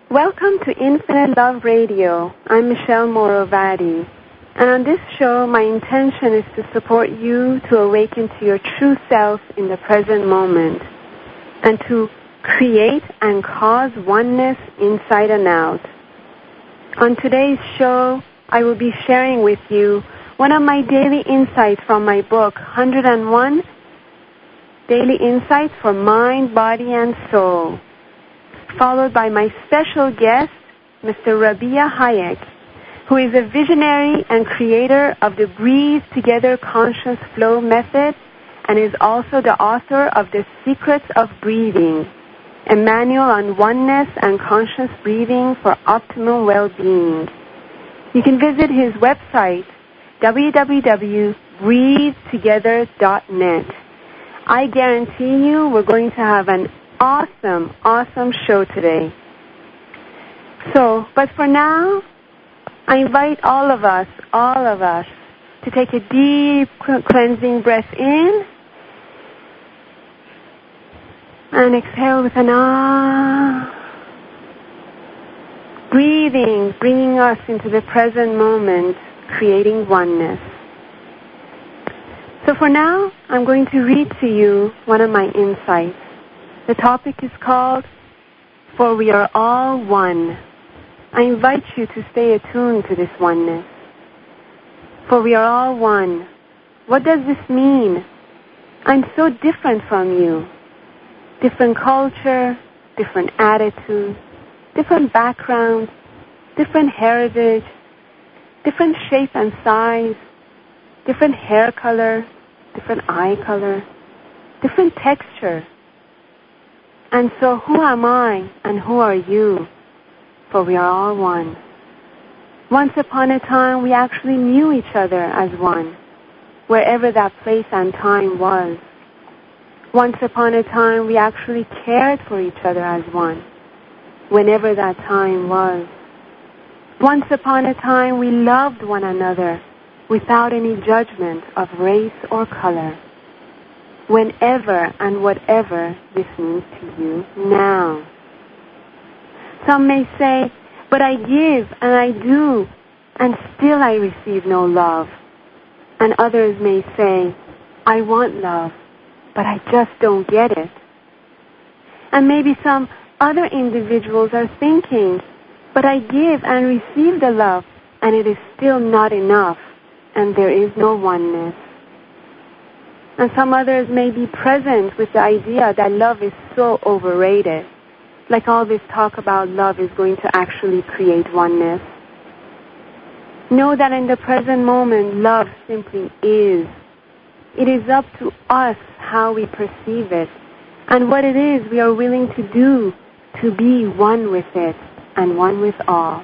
Welcome to Infinite Love Radio. I'm Michelle Morovati. And on this show, my intention is to support you to awaken to your true self in the present moment and to create and cause oneness inside and out. On today's show, I will be sharing with you one of my daily insights from my book, 101 Daily Insights for Mind, Body, and Soul, followed by my special guest, Mr. Rabia Hayek, who is a visionary and creator of the Breathe Together Conscious Flow method and is also the author of The Secrets of Breathing, a manual on oneness and conscious breathing for optimal well-being. You can visit his website, www.breathetogether.net. I guarantee you we're going to have an awesome show today. But for now, I invite all of us to take a deep cleansing breath in and exhale with an ah. Breathing, bringing us into the present moment, creating oneness. So for now, I'm going to read to you one of my insights. The topic is called, For We Are All One. I invite you to stay attuned to this oneness. For we are all one. What does this mean? I'm so different from you. Different culture, different attitude, different background, different heritage, different shape and size, different hair color, different eye color, different texture. And so who am I and who are you? For we are all one. Once upon a time, we actually knew each other as one, wherever that place and time was. Once upon a time, we actually cared for each other as one, whenever that time was. Once upon a time, we loved one another without any judgment of race or color, whenever and whatever this means to you now. Some may say, but I give and I do, and still I receive no love. And others may say, I want love, but I just don't get it. And maybe some other individuals are thinking, but I give and receive the love, and it is still not enough, and there is no oneness. And some others may be present with the idea that love is so overrated. Like all this talk about love is going to actually create oneness. Know that in the present moment, love simply is. It is up to us how we perceive it and what it is we are willing to do to be one with it and one with all.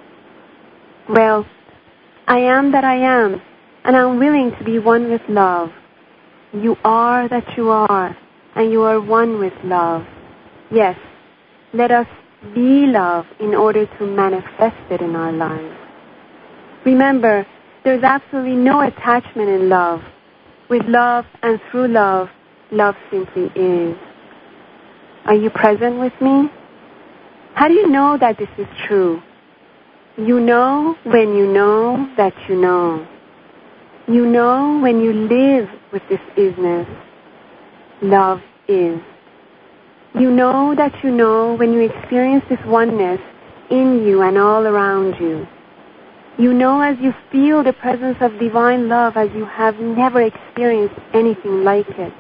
Well, I am that I am, and I'm willing to be one with love. You are that you are, and you are one with love. Yes. Let us be love in order to manifest it in our lives. Remember, there's absolutely no attachment in love. With love and through love, love simply is. Are you present with me? How do you know that this is true? You know when you know that you know. You know when you live with this isness. Love is. You know that you know when you experience this oneness in you and all around you. You know as you feel the presence of divine love as you have never experienced anything like it.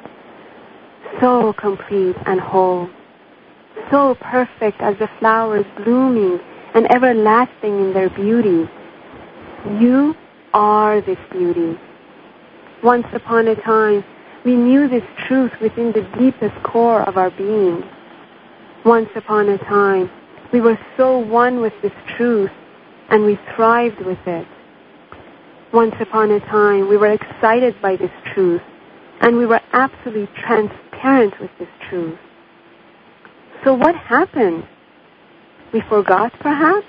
So complete and whole. So perfect as the flowers blooming and everlasting in their beauty. You are this beauty. Once upon a time, we knew this truth within the deepest core of our being. Once upon a time, we were so one with this truth, and we thrived with it. Once upon a time, we were excited by this truth, and we were absolutely transparent with this truth. So what happened? We forgot, perhaps?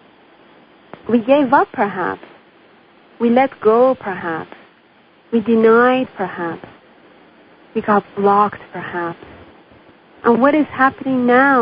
We gave up, perhaps? We let go, perhaps? We denied, perhaps? We got blocked, perhaps? And what is happening now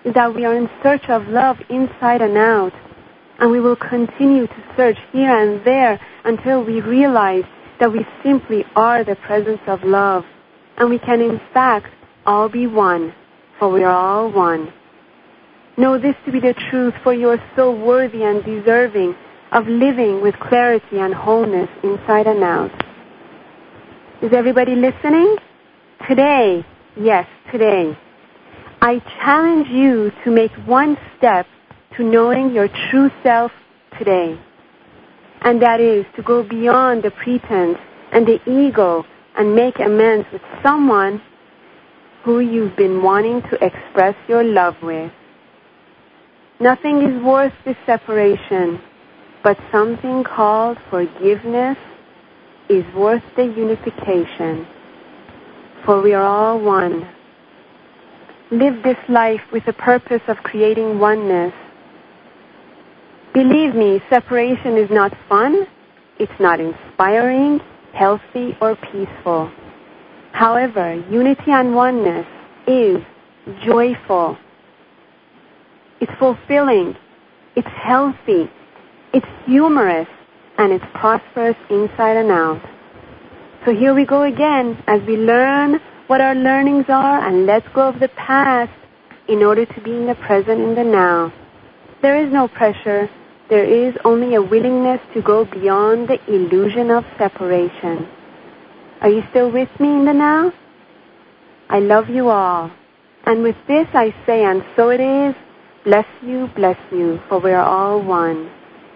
is that we are in search of love inside and out. And we will continue to search here and there until we realize that we simply are the presence of love. And we can in fact all be one, for we are all one. Know this to be the truth, for you are so worthy and deserving of living with clarity and wholeness inside and out. Is everybody listening? Today, yes, today, I challenge you to make one step to knowing your true self today. And that is to go beyond the pretense and the ego and make amends with someone who you've been wanting to express your love with. Nothing is worth this separation, but something called forgiveness is worth the unification. For we are all one. Live this life with the purpose of creating oneness. Believe me, separation is not fun, it's not inspiring, healthy, or peaceful. However, unity and oneness is joyful. It's fulfilling, it's healthy, it's humorous, and it's prosperous inside and out. So here we go again as we learn what our learnings are and let go of the past in order to be in the present, in the now. There is no pressure. There is only a willingness to go beyond the illusion of separation. Are you still with me in the now? I love you all. And with this I say, and so it is, bless you, for we are all one.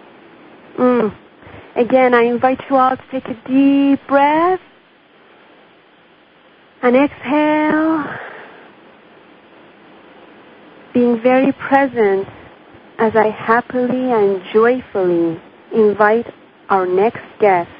Again, I invite you all to take a deep breath and exhale, being very present as I happily and joyfully invite our next guest.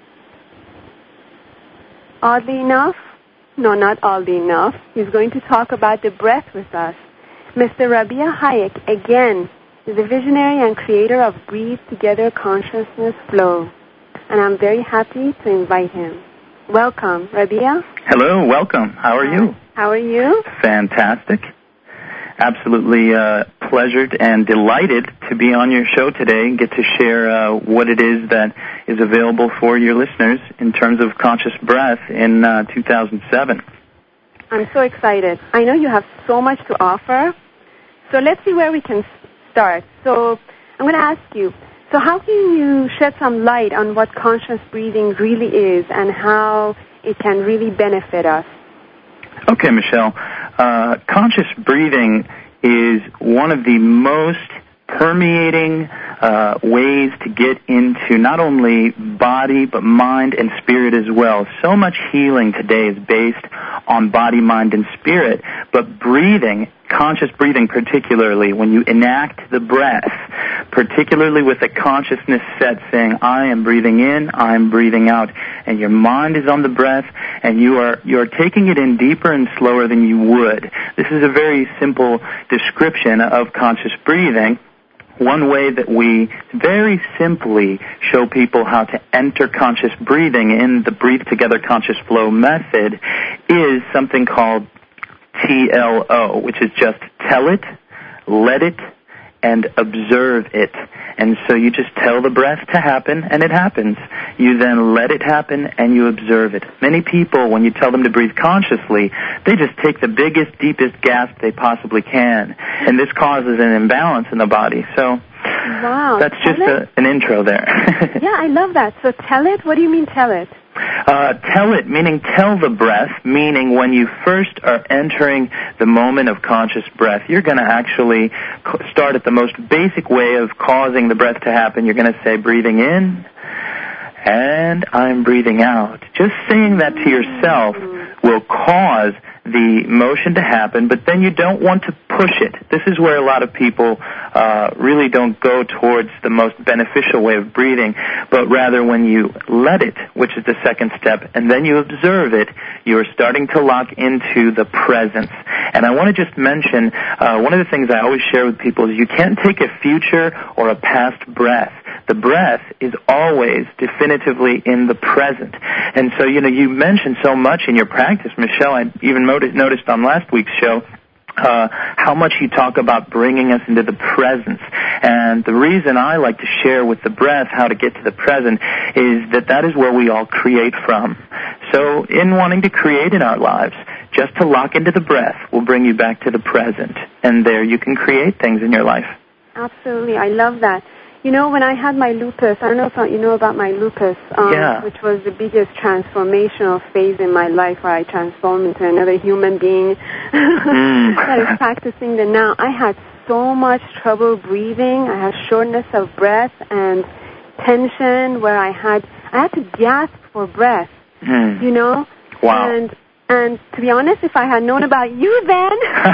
Oddly enough, no, not oddly enough, he's going to talk about the breath with us. Mr. Rabia Hayek, again, is the visionary and creator of Breathe Together Consciousness Flow. And I'm very happy to invite him. Welcome, Rabia. Hello, welcome. How are you? How are you? Fantastic. Absolutely pleasured and delighted to be on your show today and get to share what it is that is available for your listeners in terms of conscious breath in 2007. I'm so excited. I know you have so much to offer. So let's see where we can start. So I'm going to ask you, so how can you shed some light on what conscious breathing really is and how it can really benefit us? Okay, Michelle. Conscious breathing is one of the most permeating ways to get into not only body but mind and spirit as well. So much healing today is based on body, mind, and spirit, but breathing, conscious breathing particularly, when you enact the breath, particularly with a consciousness set saying, I am breathing in, I am breathing out, and your mind is on the breath, and you are taking it in deeper and slower than you would. This is a very simple description of conscious breathing. One way that we very simply show people how to enter conscious breathing in the Breathe Together Conscious Flow method is something called TLO, which is just tell it, let it, and observe it. And so you just tell the breath to happen, and it happens. You then let it happen, and you observe it. Many people, when you tell them to breathe consciously, they just take the biggest, deepest gasp they possibly can. And this causes an imbalance in the body. So wow, that's just an intro there. Yeah, I love that. So tell it? What do you mean tell it? Tell it, meaning tell the breath, meaning when you first are entering the moment of conscious breath, you're going to actually start at the most basic way of causing the breath to happen. You're going to say, breathing in, and I'm breathing out. Just saying that to yourself will cause the motion to happen, but then you don't want to push it. This is where a lot of people really don't go towards the most beneficial way of breathing, but rather when you let it, which is the second step, and then you observe it, you're starting to lock into the presence. And I want to just mention, one of the things I always share with people is you can't take a future or a past breath. The breath is always definitively in the present. And so, you mentioned so much in your practice, Michelle. I even noticed on last week's show how much you talk about bringing us into the presence. And the reason I like to share with the breath how to get to the present is that is where we all create from. So in wanting to create in our lives, just to lock into the breath will bring you back to the present. And there you can create things in your life. Absolutely. I love that. You know, when I had my lupus, I don't know if you know about my lupus, which was the biggest transformational phase in my life where I transformed into another human being that is practicing the now. I had so much trouble breathing. I had shortness of breath and tension where I had to gasp for breath, you know? Wow. And to be honest, if I had known about you then,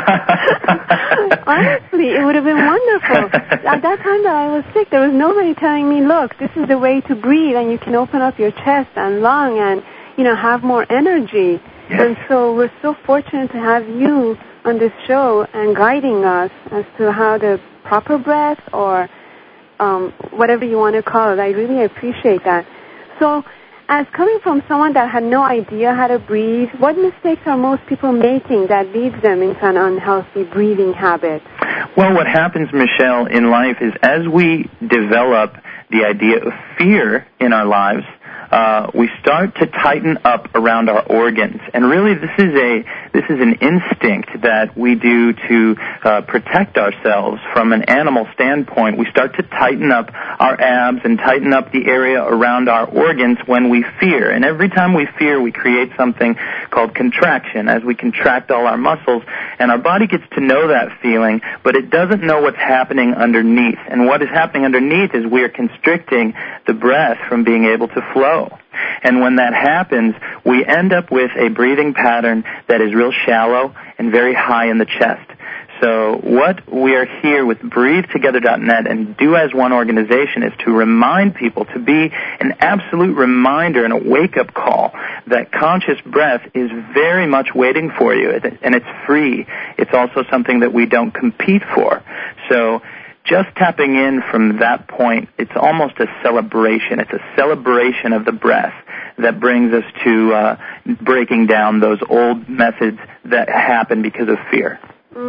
honestly, it would have been wonderful. At that time that I was sick, there was nobody telling me, look, this is the way to breathe, and you can open up your chest and lung and, you know, have more energy. Yes. And so we're so fortunate to have you on this show and guiding us as to how the proper breath or whatever you want to call it. I really appreciate that. So, as coming from someone that had no idea how to breathe, what mistakes are most people making that leads them into an unhealthy breathing habit? Well, what happens, Michelle, in life is as we develop the idea of fear in our lives, we start to tighten up around our organs. And really this is an instinct that we do to protect ourselves from an animal standpoint. We start to tighten up our abs and tighten up the area around our organs when we fear. And every time we fear, we create something called contraction as we contract all our muscles. And our body gets to know that feeling, but it doesn't know what's happening underneath. And what is happening underneath is we are constricting the breath from being able to flow. And when that happens, we end up with a breathing pattern that is real shallow and very high in the chest. So what we are here with BreatheTogether.net and Do As One organization is to remind people, to be an absolute reminder and a wake-up call that conscious breath is very much waiting for you, and it's free. It's also something that we don't compete for. So just tapping in from that point, it's almost a celebration. It's a celebration of the breath that brings us to breaking down those old methods that happen because of fear.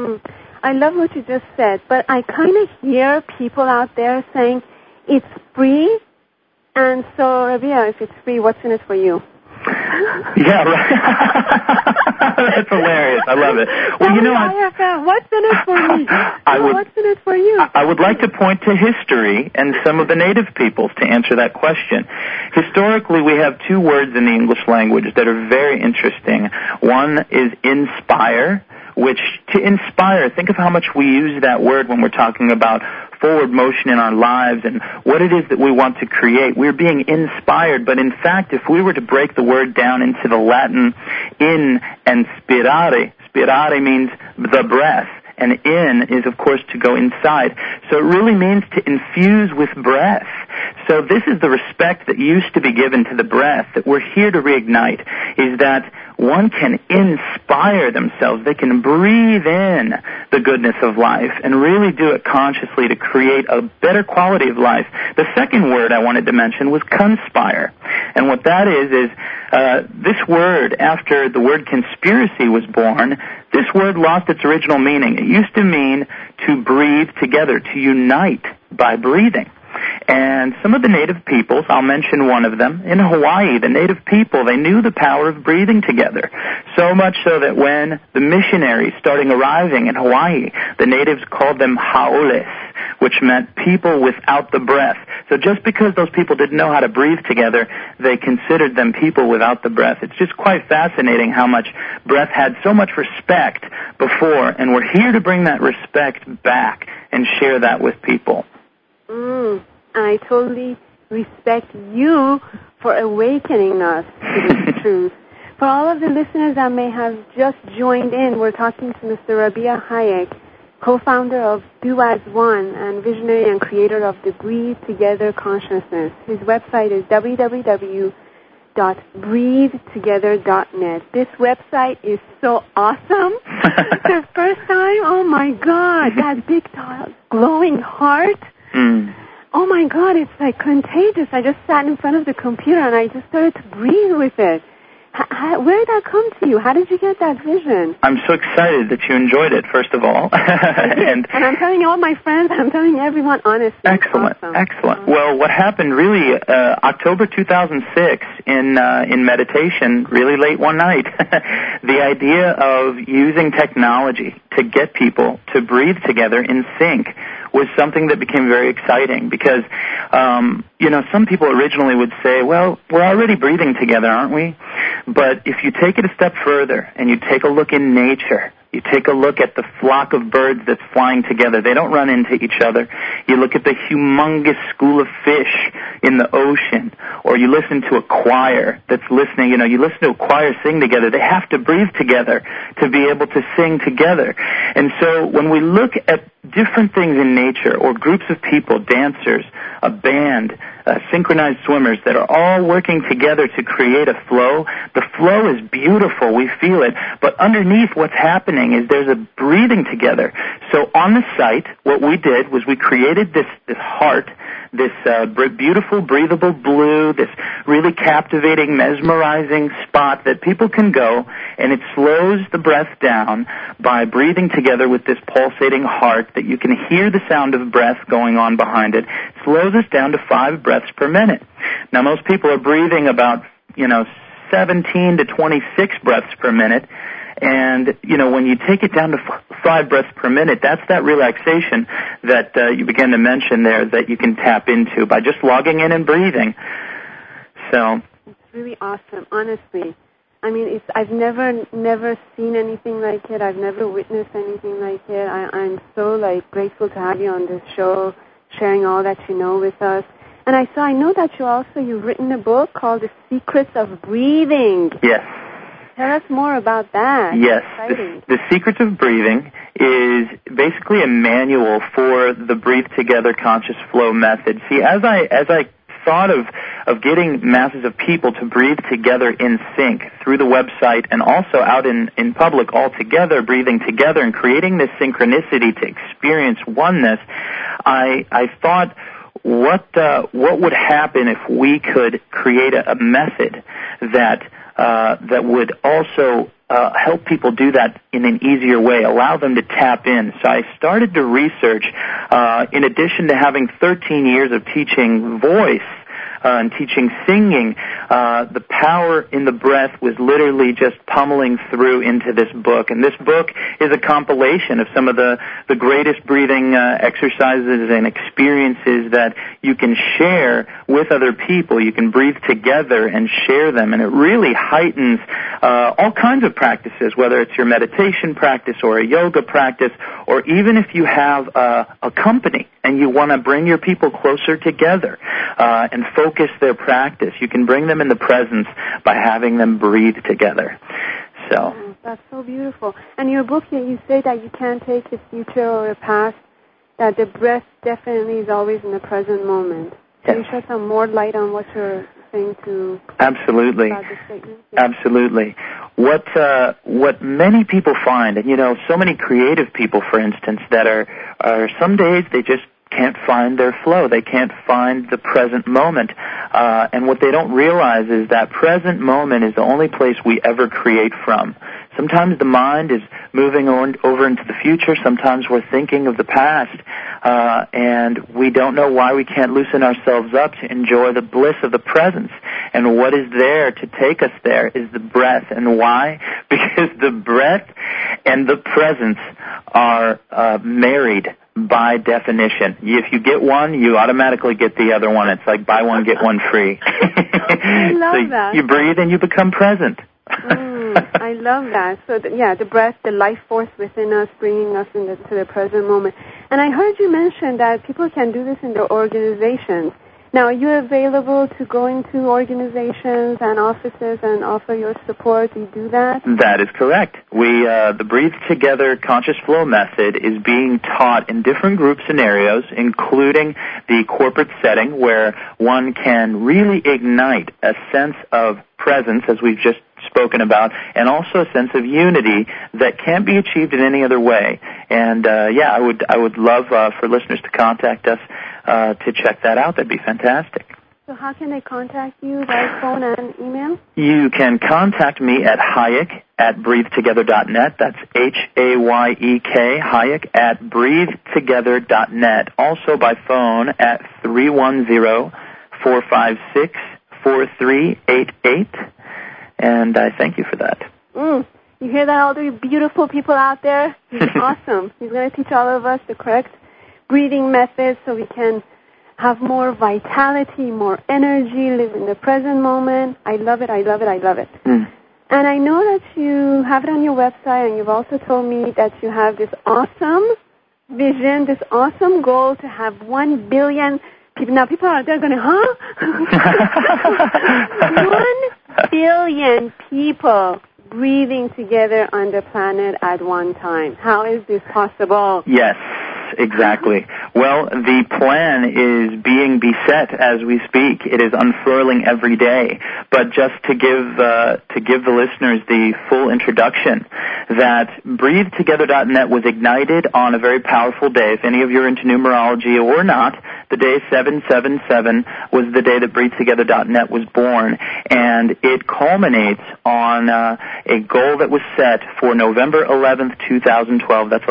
I love what you just said, but I kind of hear people out there saying it's free, and so, Rabia, if it's free, what's in it for you? Yeah, right. That's hilarious. I love it. Well, you know, what's in it for me? What's in it for you? I would like to point to history and some of the native peoples to answer that question. Historically, we have two words in the English language that are very interesting. One is inspire, which to inspire, think of how much we use that word when we're talking about forward motion in our lives and what it is that we want to create. We're being inspired, but in fact, if we were to break the word down into the Latin in and spirare means the breath, and in is, of course, to go inside. So it really means to infuse with breath. So this is the respect that used to be given to the breath that we're here to reignite, is that one can inspire themselves. They can breathe in the goodness of life and really do it consciously to create a better quality of life. The second word I wanted to mention was conspire. And what that is this word, after the word conspiracy was born, this word lost its original meaning. It used to mean to breathe together, to unite by breathing. And some of the native peoples, I'll mention one of them, in Hawaii, the native people, they knew the power of breathing together. So much so that when the missionaries started arriving in Hawaii, the natives called them haoles, which meant people without the breath. So just because those people didn't know how to breathe together, they considered them people without the breath. It's just quite fascinating how much breath had so much respect before, and we're here to bring that respect back and share that with people. I totally respect you for awakening us to this truth. For all of the listeners that may have just joined in, we're talking to Mr. Rabia Hayek, co-founder of Do As One and visionary and creator of the Breathe Together Consciousness. His website is www.breathetogether.net. This website is so awesome. The first time, oh my God, that big glowing heart. Oh my God, it's like contagious. I just sat in front of the computer and I just started to breathe with it. Where did that come to you? How did you get that vision? I'm so excited that you enjoyed it, first of all. and I'm telling all my friends, I'm telling everyone honestly. Excellent, awesome. Excellent. Well, what happened really, October 2006 in meditation, really late one night, the idea of using technology to get people to breathe together in sync was something that became very exciting because, some people originally would say, well, we're already breathing together, aren't we? But if you take it a step further and you take a look in nature, you take a look at the flock of birds that's flying together. They don't run into each other. You look at the humongous school of fish in the ocean, or you listen to a choir that's listening. You listen to a choir sing together. They have to breathe together to be able to sing together. And so when we look at different things in nature, or groups of people, dancers, a band, synchronized swimmers that are all working together to create a flow, the flow is beautiful. We feel it. But underneath what's happening is there's a breathing together. So on the site, what we did was we created this heart, this beautiful, breathable blue, this really captivating, mesmerizing spot that people can go, and it slows the breath down by breathing together with this pulsating heart that you can hear the sound of breath going on behind it. It slows us down to 5 breaths per minute. Now, most people are breathing about, 17 to 26 breaths per minute. And, when you take it down to 5 breaths per minute, that's that relaxation that you began to mention there that you can tap into by just logging in and breathing. So it's really awesome, honestly. I mean, I've never seen anything like it. I've never witnessed anything like it. I'm so, grateful to have you on this show, sharing all that you know with us. And I know that you've written a book called The Secrets of Breathing. Yes. Tell us more about that. Yes. The Secrets of Breathing is basically a manual for the Breathe Together Conscious Flow method. See, as I thought of getting masses of people to breathe together in sync through the website and also out in public all together, breathing together and creating this synchronicity to experience oneness, I thought, what would happen if we could create a method that would also help people do that in an easier way, allow them to tap in. So I started to research, in addition to having 13 years of teaching voice and teaching singing, the power in the breath was literally just pummeling through into this book. And this book is a compilation of some of the greatest breathing exercises and experiences that you can share with other people. You can breathe together and share them, and it really heightens all kinds of practices, whether it's your meditation practice or a yoga practice, or even if you have a company and you want to bring your people closer together and focus their practice. You can bring them in the presence by having them breathe together. So that's so beautiful. And your book, you say that you can't take the future or the past, that the breath definitely is always in the present moment. Can you shed some more light on what you're saying to Absolutely. about this statement? Yeah. Absolutely. What many people find, and so many creative people, for instance, that are some days they just can't find their flow. They can't find the present moment. And what they don't realize is that present moment is the only place we ever create from. Sometimes the mind is moving over into the future. Sometimes we're thinking of the past. And we don't know why we can't loosen ourselves up to enjoy the bliss of the presence. And what is there to take us there is the breath. And why? Because the breath and the presence are married by definition. If you get one, you automatically get the other one. It's like buy one, get one free. I love that. You breathe and you become present. I love that. So, the breath, the life force within us, bringing us to the present moment. And I heard you mention that people can do this in their organizations. Now, are you available to go into organizations and offices and offer your support? Do you do that? That is correct. The Breathe Together Conscious Flow method is being taught in different group scenarios, including the corporate setting where one can really ignite a sense of presence, as we've just spoken about, and also a sense of unity that can't be achieved in any other way. And I would love for listeners to contact us to check that out. That'd be fantastic. So how can they contact you by phone and email? You can contact me at Hayek@breathetogether.net. That's Hayek, Hayek@breathetogether.net. Also by phone at 310-456-4388. And I thank you for that. You hear that, all the beautiful people out there? He's awesome. He's going to teach all of us the correct breathing methods so we can have more vitality, more energy, live in the present moment. I love it, I love it, I love it. And I know that you have it on your website, and you've also told me that you have this awesome vision, this awesome goal to have 1 billion people. Now, people out there going, 1 billion people breathing together on the planet at one time. How is this possible? Yes, exactly. Well, the plan is being beset as we speak. It is unfurling every day. But just to give the listeners the full introduction, that BreatheTogether.net was ignited on a very powerful day. If any of you are into numerology or not, the day 777 was the day that BreatheTogether.net was born, and it culminates on a goal that was set for November 11th, 2012. That's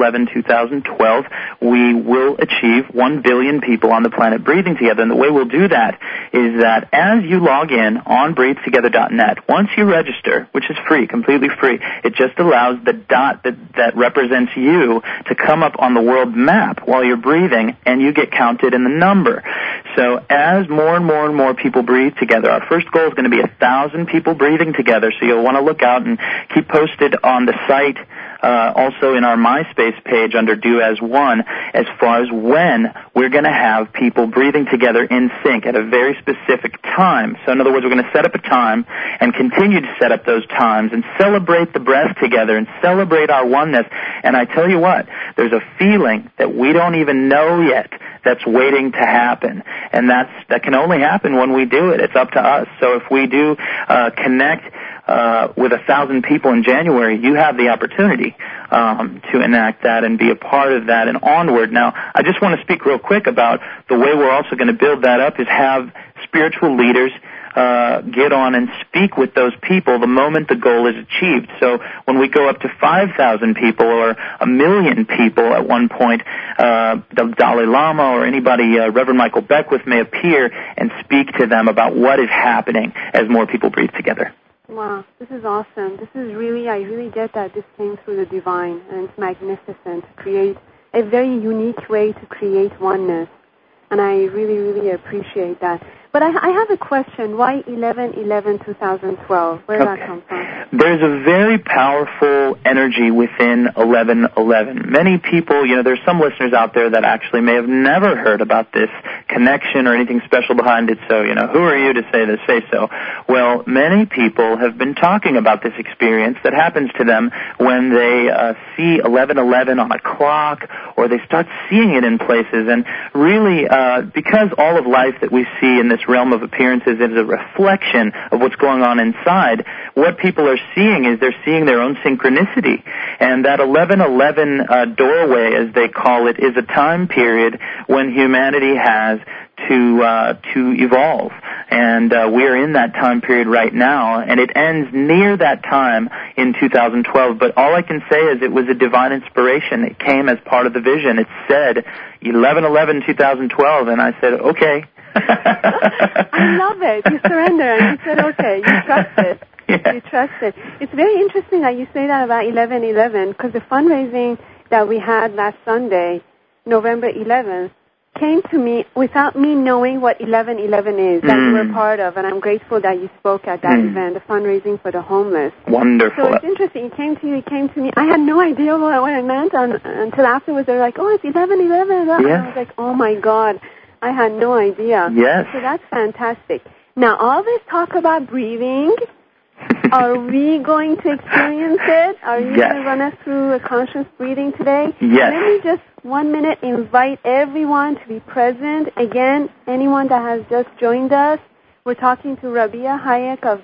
11/11/2012. We will achieve 1 billion people on the planet breathing together, and the way we'll do that is that as you log in on BreatheTogether.net, once you register, which is free, completely free, it just allows the dot that represents you to come up on the world map while you're breathing, and you get counted in the number. So as more and more and more people breathe together, our first goal is going to be 1,000 people breathing together, so you'll want to look out and keep posted on the site, also in our MySpace page under Do As One, as far as when we're going to have people breathing together in sync at a very specific time. So in other words, we're going to set up a time and continue to set up those times and celebrate the breath together and celebrate our oneness. And I tell you what, there's a feeling that we don't even know yet that's waiting to happen. And that can only happen when we do it. It's up to us. So if we do connect with 1,000 people in January, you have the opportunity to enact that and be a part of that and onward. Now, I just want to speak real quick about the way we're also going to build that up is have spiritual leaders get on and speak with those people the moment the goal is achieved. So when we go up to 5,000 people or 1 million people at one point, the Dalai Lama or anybody, Reverend Michael Beckwith, may appear and speak to them about what is happening as more people breathe together. Wow, this is awesome. This is really, I really get that this came through the divine, and it's magnificent to create a very unique way to create oneness. And I really, really appreciate that. But I have a question. Why 11/11/2012? Where did that come from? There's a very powerful energy within 11/11. Many people, there's some listeners out there that actually may have never heard about this connection or anything special behind it. So, who are you to say this? Say so. Well, many people have been talking about this experience that happens to them when they see 11/11 on a clock, or they start seeing it in places. And really, because all of life that we see in this realm of appearances is a reflection of what's going on inside, what people are seeing is they're seeing their own synchronicity. And that 11/11 doorway, as they call it, is a time period when humanity has to evolve. And we're in that time period right now, and it ends near that time in 2012. But all I can say is it was a divine inspiration. It came as part of the vision. It said 11/11/2012, and I said, okay. I love it. You surrender, and you said, okay, you trust it. Yeah. You trust it. It's very interesting that you say that about 11/11, because the fundraising that we had last Sunday, November 11th, came to me without me knowing what 11/11 is, that you were part of, and I'm grateful that you spoke at that event, the fundraising for the homeless. Wonderful. So it's interesting. It came to me. I had no idea what it meant until afterwards. They were like, oh, it's 11/11. Yeah. And I was like, oh, my God. I had no idea. Yes. So that's fantastic. Now, all this talk about breathing, are we going to experience it? Are you going to run us through a conscious breathing today? Yes. Let me just 1 minute invite everyone to be present. Again, anyone that has just joined us, we're talking to Rabia Hayek of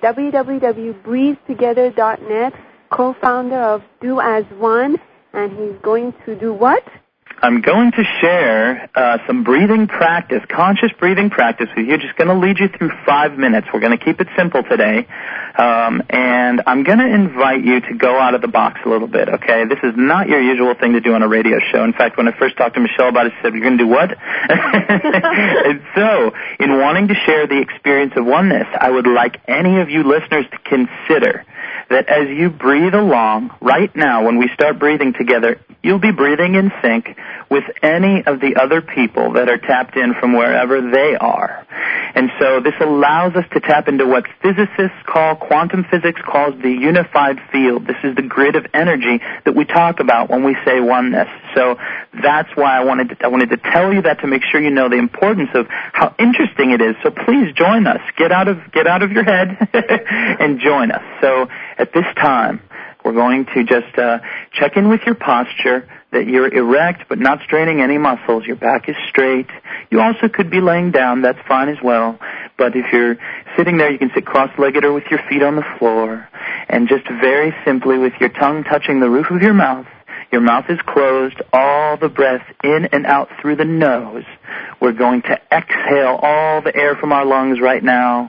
www.breathetogether.net, co-founder of Do As One, and he's going to do what? I'm going to share some breathing practice, conscious breathing practice with you. Just going to lead you through 5 minutes. We're going to keep it simple today. And I'm going to invite you to go out of the box a little bit, okay? This is not your usual thing to do on a radio show. In fact, when I first talked to Michelle about it, she said, "You're going to do what?" And so, in wanting to share the experience of oneness, I would like any of you listeners to consider that as you breathe along, right now, when we start breathing together, you'll be breathing in sync with any of the other people that are tapped in from wherever they are. And so this allows us to tap into what physicists call, quantum physics calls the unified field. This is the grid of energy that we talk about when we say oneness. So that's why I wanted to tell you that, to make sure you know the importance of how interesting it is. So please join us. Get out of your head and join us. So at this time, we're going to just check in with your posture, that you're erect but not straining any muscles. Your back is straight. You also could be laying down. That's fine as well. But if you're sitting there, you can sit cross-legged or with your feet on the floor. And just very simply, with your tongue touching the roof of your mouth is closed, all the breath in and out through the nose. We're going to exhale all the air from our lungs right now.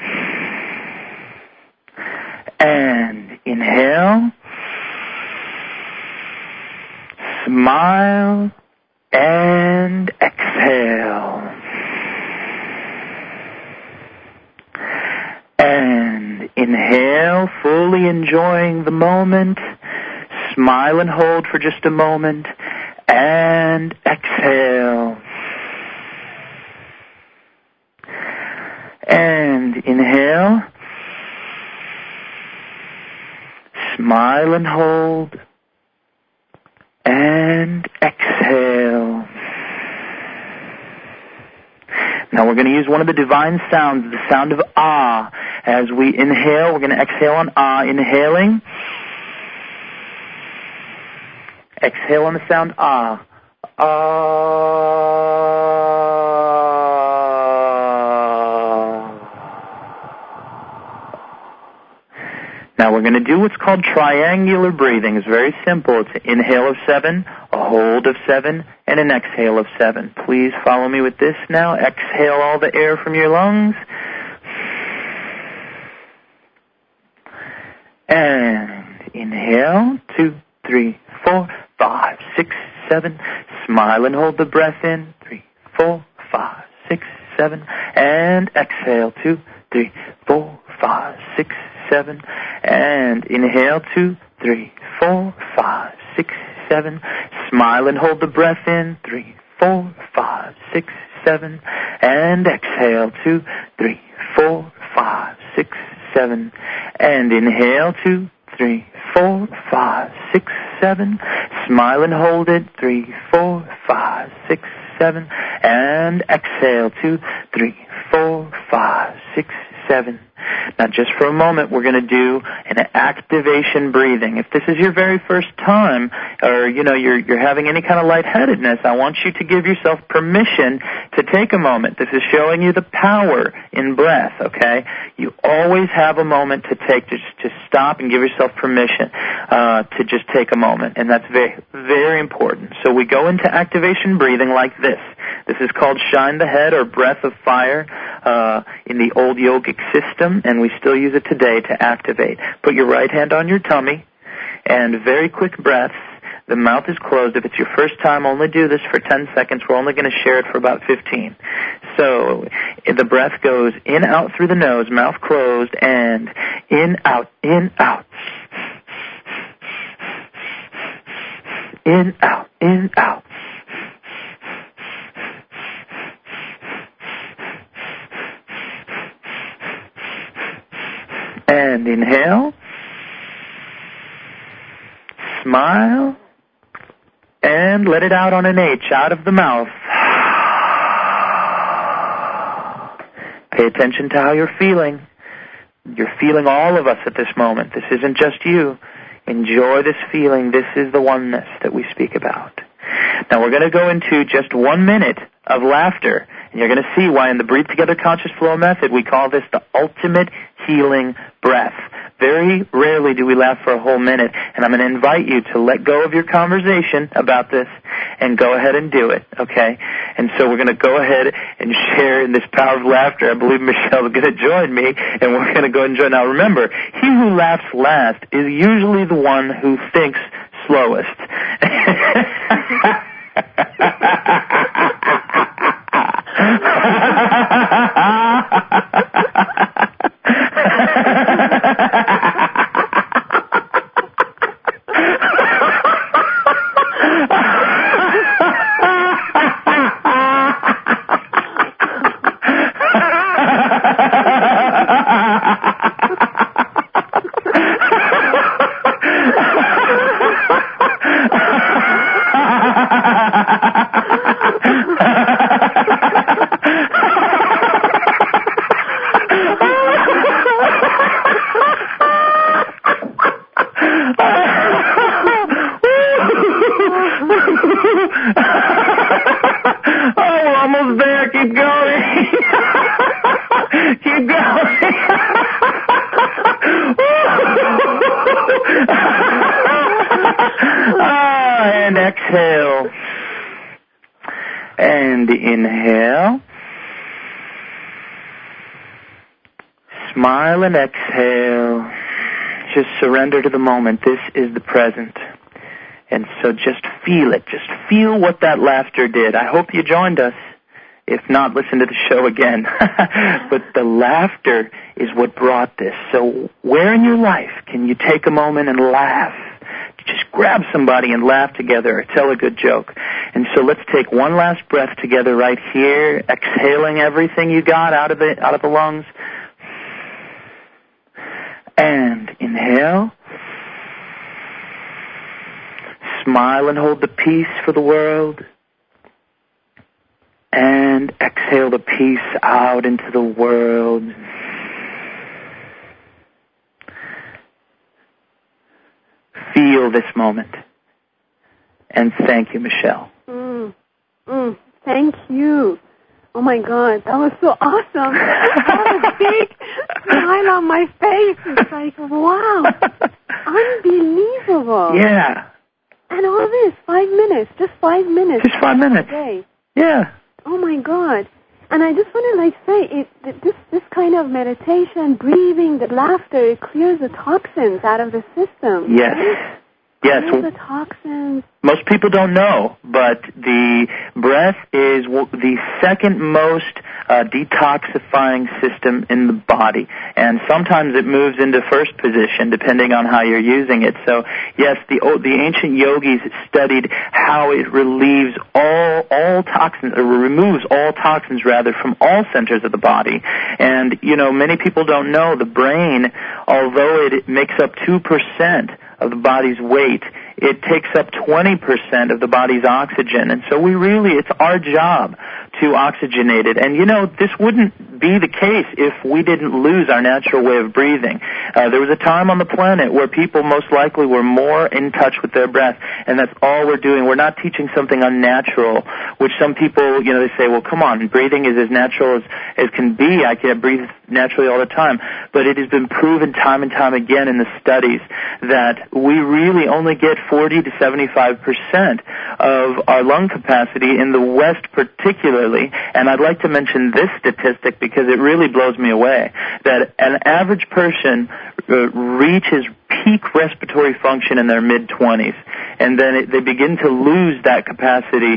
And inhale, smile, and exhale. And inhale, fully enjoying the moment. Smile and hold for just a moment. And exhale. And inhale. Smile and hold, and exhale. Now we're going to use one of the divine sounds, the sound of ah. As we inhale, we're going to exhale on ah. Inhaling. Exhale on the sound ah. Ah. Now we're going to do what's called triangular breathing. It's very simple. It's an inhale of 7, a hold of 7, and an exhale of 7. Please follow me with this now. Exhale all the air from your lungs. And inhale, 2, 3, 4, 5, 6, 7. Smile and hold the breath in. 3, 4, 5, 6, 7. And exhale, 2, 3, 4, 5, 6, 7. And inhale, 2, 3, 4, 5, 6, 7. Smile and hold the breath in. 3, 4, 5, 6, 7. And exhale, 2, 3, 4, 5, 6, 7. And inhale, 2, 3, 4, 5, 6, 7. Smile and hold it. 3, 4, 5, 6, 7. And exhale, 2, 3, 4, 5, 6, 7. Now, just for a moment, we're going to do an activation breathing. If this is your very first time, or, you're having any kind of lightheadedness, I want you to give yourself permission to take a moment. This is showing you the power in breath, okay? You always have a moment to take, just stop and give yourself permission to just take a moment, and that's very, very important. So we go into activation breathing like this. This is called Shine the Head, or Breath of Fire, in the old yogic system, and we still use it today to activate. Put your right hand on your tummy, and very quick breaths. The mouth is closed. If it's your first time, only do this for 10 seconds. We're only going to share it for about 15. So the breath goes in, out through the nose, mouth closed, and in, out, in, out. In, out, in, out. And inhale, smile, and let it out on an H, out of the mouth. Pay attention to how you're feeling. You're feeling all of us at this moment. This isn't just you. Enjoy this feeling. This is the oneness that we speak about. Now we're going to go into just 1 minute of laughter, and you're going to see why in the Breathe Together Conscious Flow method we call this the ultimate healing breath. Very rarely do we laugh for a whole minute, and I'm going to invite you to let go of your conversation about this and go ahead and do it, okay? And so we're going to go ahead and share in this power of laughter. I believe Michelle is going to join me, and we're going to go and join. Now remember, he who laughs last is usually the one who thinks slowest. And inhale. Smile and exhale. Just surrender to the moment. This is the present. And so just feel it. Just feel what that laughter did. I hope you joined us. If not, listen to the show again. But the laughter is what brought this. So where in your life can you take a moment and laugh? Just grab somebody and laugh together or tell a good joke. And so let's take one last breath together right here, exhaling everything you got out of the lungs. And inhale. Smile and hold the peace for the world. And exhale the peace out into the world. Feel this moment. And thank you, Michelle. Thank you. Oh, my God. That was so awesome. I had a big smile on my face. It's like, wow. Unbelievable. Yeah. And all this, 5 minutes. Just 5 minutes. Just 5 minutes. Day. Yeah. Oh, my God. And I just want to say, this kind of meditation, breathing, the laughter, it clears the toxins out of the system. Yes. Right? Yes. The toxins. Most people don't know, but the breath is the second most detoxifying system in the body. And sometimes it moves into first position depending on how you're using it. So, yes, the ancient yogis studied how it relieves all toxins, or removes all toxins, rather, from all centers of the body. And, many people don't know the brain, although it makes up 2% of the body's weight, it takes up 20% of the body's oxygen. And so it's our job to oxygenate it. And, this wouldn't be the case if we didn't lose our natural way of breathing. There was a time on the planet where people most likely were more in touch with their breath, and that's all we're doing. We're not teaching something unnatural, which some people, they say, well, come on, breathing is as natural as can be. I can't breathe naturally all the time. But it has been proven time and time again in the studies that we really only get 40 to 75% of our lung capacity in the West particularly. And I'd like to mention this statistic because it really blows me away, that an average person reaches peak respiratory function in their mid-20s, and then they begin to lose that capacity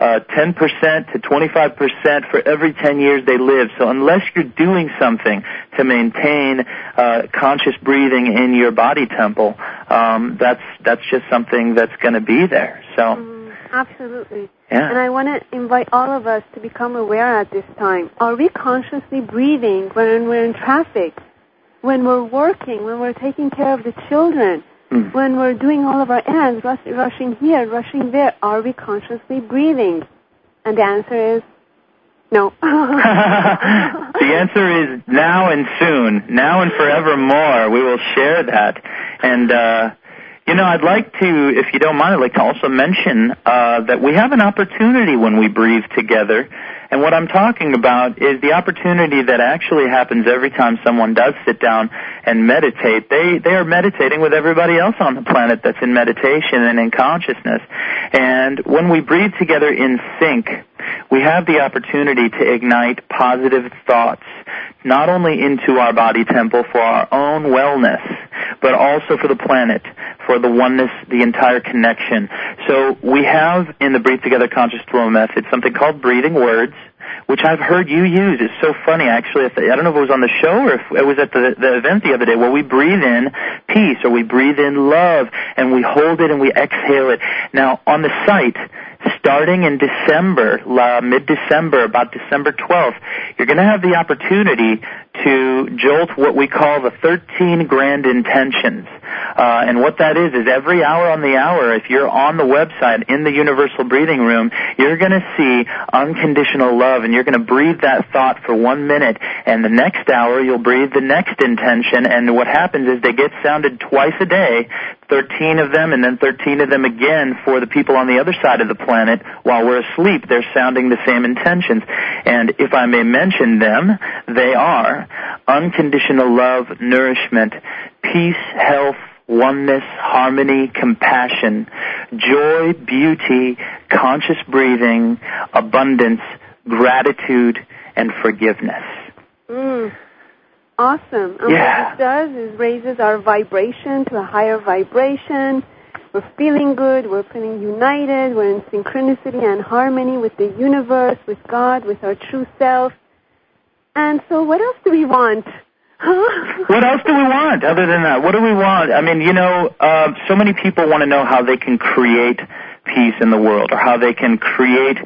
10% to 25% for every 10 years they live. So unless you're doing something to maintain conscious breathing in your body temple, that's just something that's going to be there. So absolutely. Yeah. And I want to invite all of us to become aware at this time. Are we consciously breathing when we're in traffic, when we're working, when we're taking care of the children, when we're doing all of our errands, rushing here, rushing there? Are we consciously breathing? And the answer is no. The answer is now and soon, now and forevermore. We will share that. And, I'd like to, if you don't mind, I'd like to also mention that we have an opportunity when we breathe together And what I'm talking about is the opportunity that actually happens every time someone does sit down and meditate. They are meditating with everybody else on the planet that's in meditation and in consciousness. And when we breathe together in sync, we have the opportunity to ignite positive thoughts, not only into our body temple for our own wellness, but also for the planet, for the oneness, the entire connection. So we have in the Breathe Together Conscious Flow method something called breathing words, which I've heard you use. It's so funny, actually. I don't know if it was on the show or if it was at the event the other day, where we breathe in peace or we breathe in love and we hold it and we exhale it. Now, on the site, starting in December, mid-December, about December 12th, you're going to have the opportunity to jolt what we call the 13 grand intentions. And what that is every hour on the hour, if you're on the website in the Universal Breathing Room, you're going to see unconditional love, and you're going to breathe that thought for 1 minute, and the next hour you'll breathe the next intention, and what happens is they get sounded twice a day, 13 of them and then 13 of them again for the people on the other side of the planet. While we're asleep, they're sounding the same intentions. And if I may mention them, they are unconditional love, nourishment, peace, health, oneness, harmony, compassion, joy, beauty, conscious breathing, abundance, gratitude, and forgiveness. Awesome. And what this does is raises our vibration to a higher vibration. We're feeling good. We're feeling united. We're in synchronicity and harmony with the universe, with God, with our true self. And so what else do we want? What else do we want other than that? What do we want? I mean, so many people want to know how they can create peace in the world, or how they can create,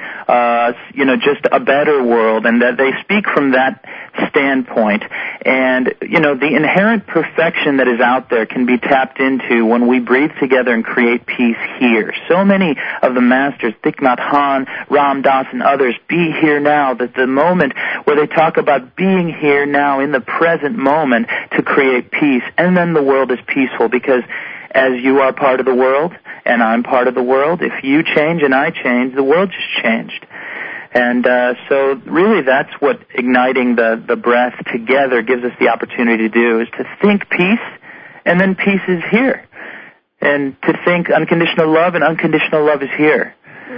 just a better world, and that they speak from that standpoint. And, the inherent perfection that is out there can be tapped into when we breathe together and create peace here. So many of the masters, Thich Nhat Hanh, Ram Dass, and others, be here now, that the moment where they talk about being here now in the present moment to create peace, and then the world is peaceful, because as you are part of the world, and I'm part of the world, if you change and I change, the world just changed. And so really that's what igniting the breath together gives us the opportunity to do, is to think peace, and then peace is here. And to think unconditional love, and unconditional love is here.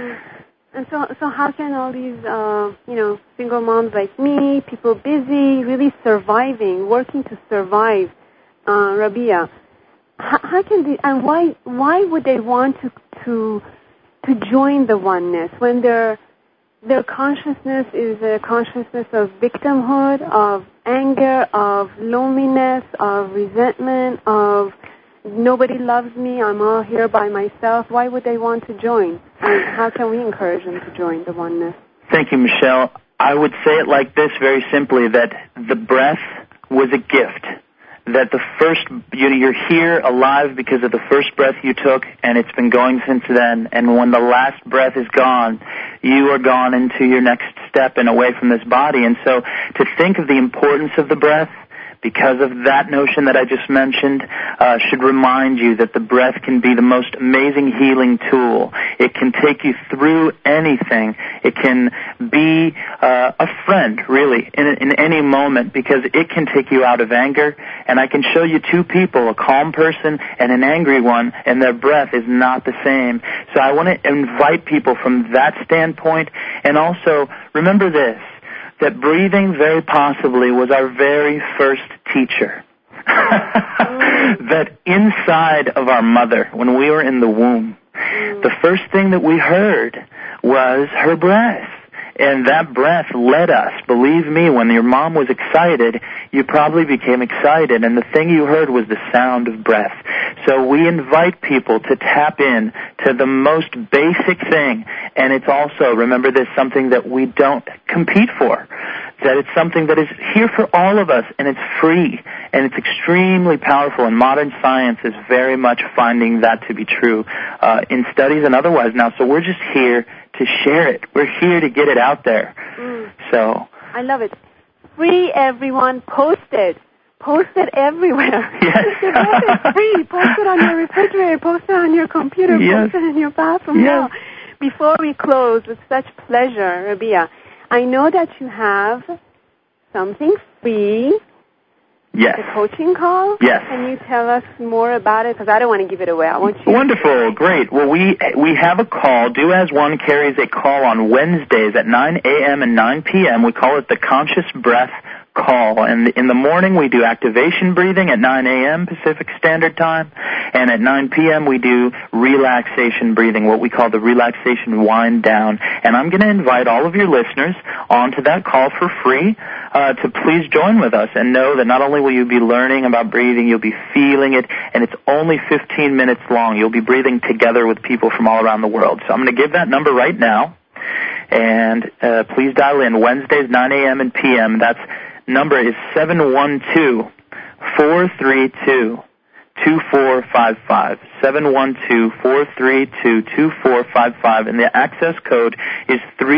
And so how can all these, single moms like me, people busy, really surviving, working to survive, Rabia, how can they, and why would they want to join the oneness when their consciousness is a consciousness of victimhood, of anger, of loneliness, of resentment, of nobody loves me, I'm all here by myself? Why would they want to join? And how can we encourage them to join the oneness? Thank you, Michelle. I would say it like this very simply, that the breath was a gift. That the first, you're here alive because of the first breath you took, and it's been going since then. And when the last breath is gone, you are gone into your next step and away from this body. And so to think of the importance of the breath, because of that notion that I just mentioned, should remind you that the breath can be the most amazing healing tool. It can take you through anything. It can be a friend, really, in any moment, because it can take you out of anger. And I can show you two people, a calm person and an angry one, and their breath is not the same. So I want to invite people from that standpoint. And also, remember this, that breathing very possibly was our very first teacher. That inside of our mother, when we were in the womb, the first thing that we heard was her breath. And that breath led us. Believe me, when your mom was excited, you probably became excited, and the thing you heard was the sound of breath. So we invite people to tap in to the most basic thing, and it's also, remember this, something that we don't compete for, that it's something that is here for all of us, and it's free, and it's extremely powerful, and modern science is very much finding that to be true in studies and otherwise now. So we're just here to share it. We're here to get it out there. So I love it. Free, everyone. Post it. Post it everywhere. Yes. It's free. Post it on your refrigerator. Post it on your computer. Yes. Post it in your bathroom. Yes. Now, before we close, with such pleasure, Rabia, I know that you have something free. Yes. The coaching call? Yes. Can you tell us more about it? Because I don't want to give it away. I want you. Wonderful. Great. Well, we have a call. Do As One carries a call on Wednesdays at 9 a.m. and 9 p.m. We call it the Conscious Breath Call. And in the morning, we do activation breathing at 9 a.m. Pacific Standard Time. And at 9 p.m., we do relaxation breathing, what we call the relaxation wind down. And I'm going to invite all of your listeners onto that call for free to please join with us and know that not only will you be learning about breathing, you'll be feeling it, and it's only 15 minutes long. You'll be breathing together with people from all around the world. So I'm going to give that number right now. And please dial in Wednesdays, 9 a.m. and p.m. That's number is 712-432-2455. 712-432-2455. And the access code is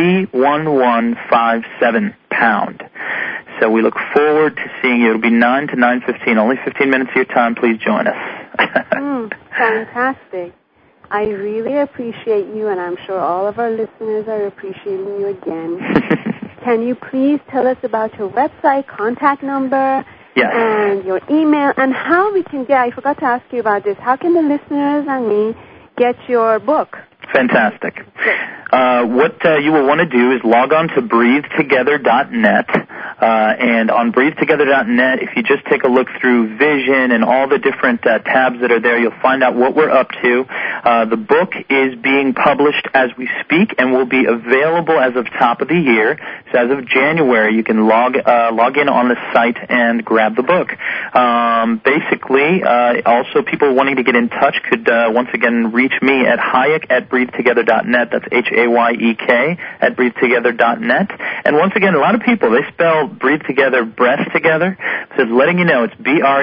31157#. So we look forward to seeing you. It'll be 9 to 9:15. Only 15 minutes of your time. Please join us. Fantastic. I really appreciate you, and I'm sure all of our listeners are appreciating you again. Can you please tell us about your website, contact number, and your email, and how we can get, I forgot to ask you about this, how can the listeners and me get your book? Fantastic. What you will want to do is log on to breathetogether.net, and on breathetogether.net, if you just take a look through Vision and all the different tabs that are there, you'll find out what we're up to. The book is being published as we speak and will be available as of top of the year. So as of January, you can log in on the site and grab the book. Basically, also people wanting to get in touch could once again reach me at Hayek@breathetogether.net. That's HAYEK @breathetogether.net. And once again, a lot of people, they spell breathe together, breath together. So it's letting you know it's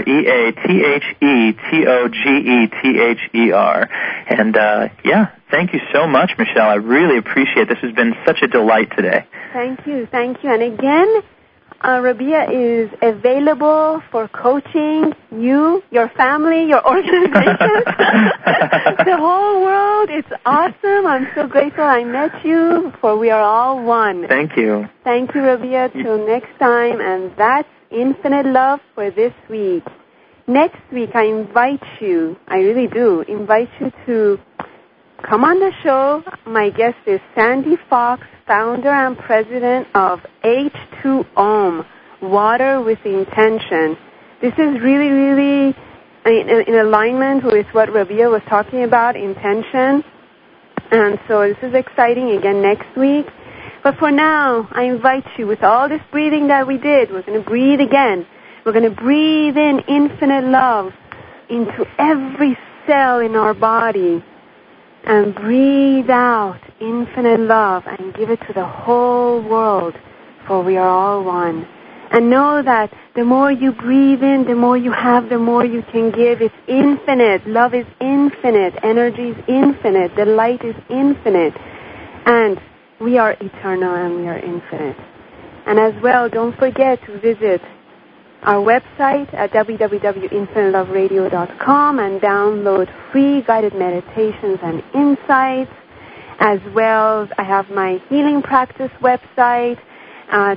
BREATHETOGETHER. And thank you so much, Michelle. I really appreciate it. This has been such a delight today. Thank you. And again, Rabia is available for coaching you, your family, your organization, the whole world. It's awesome. I'm so grateful I met you, for we are all one. Thank you. Thank you, Rabia. Till next time, and that's Infinite Love for this week. Next week, I invite you, I really do, invite you to come on the show. My guest is Sandy Fox, founder and president of H2OM, Water with Intention. This is really, really in alignment with what Rabia was talking about, intention. And so this is exciting again next week. But for now, I invite you, with all this breathing that we did, we're going to breathe again. We're going to breathe in infinite love into every cell in our body, and breathe out infinite love and give it to the whole world, for we are all one. And know that the more you breathe in, the more you have, the more you can give. It's infinite. Love is infinite. Energy is infinite. The light is infinite. And we are eternal and we are infinite. And as well, don't forget to visit our website at www.infiniteloveradio.com and download free guided meditations and insights. As well, I have my healing practice website. It's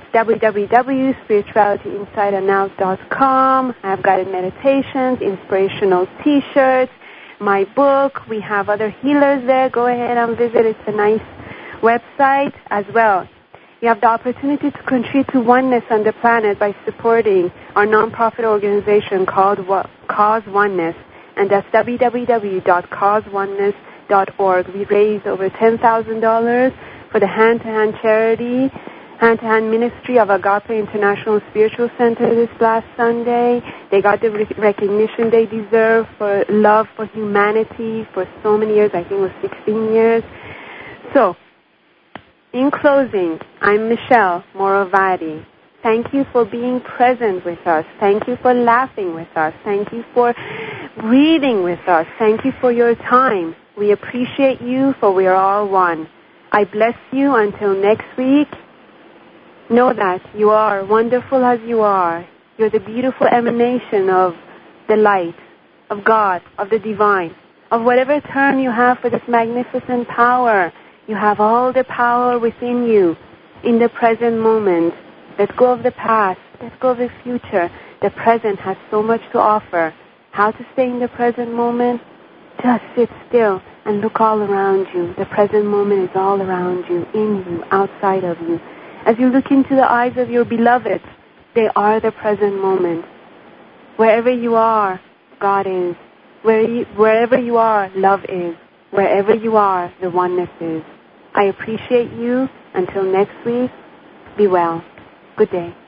www.spiritualityinsideandout.com. I have guided meditations, inspirational T-shirts, my book. We have other healers there. Go ahead and visit. It's a nice website as well. You have the opportunity to contribute to oneness on the planet by supporting our nonprofit organization called Cause Oneness, and that's www.causeoneness.org. We raised over $10,000 for the hand-to-hand charity, hand-to-hand ministry of Agape International Spiritual Center this last Sunday. They got the recognition they deserve for love for humanity for so many years. I think it was 16 years. So, in closing, I'm Michelle Moravati. Thank you for being present with us. Thank you for laughing with us. Thank you for breathing with us. Thank you for your time. We appreciate you, for we are all one. I bless you until next week. Know that you are wonderful as you are. You're the beautiful emanation of the light, of God, of the divine, of whatever term you have for this magnificent power. You have all the power within you. in the present moment. Let go of the past. Let go of the future. The present has so much to offer. How to stay in the present moment? Just sit still and look all around you. The present moment is all around you, in you, outside of you. As you look into the eyes of your beloveds, they are the present moment. Wherever you are, God is. Wherever you are, love is. Wherever you are, the oneness is. I appreciate you. Until next week, be well. Good day.